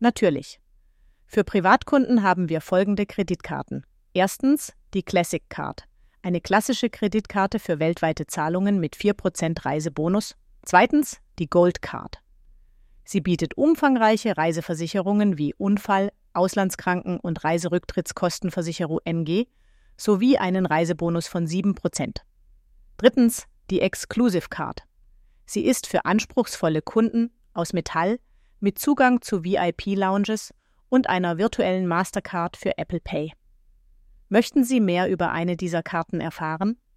Natürlich. Für Privatkunden haben wir folgende Kreditkarten. Erstens die Classic Card, eine klassische Kreditkarte für weltweite Zahlungen mit 4% Reisebonus. Zweitens die Gold Card. Sie bietet umfangreiche Reiseversicherungen wie Unfall-, Auslandskranken- und Reiserücktrittskostenversicherung NG sowie einen Reisebonus von 7%. Drittens die Exclusive Card. Sie ist für anspruchsvolle Kunden aus Metall mit Zugang zu VIP-Lounges und einer virtuellen Mastercard für Apple Pay. Möchten Sie mehr über eine dieser Karten erfahren?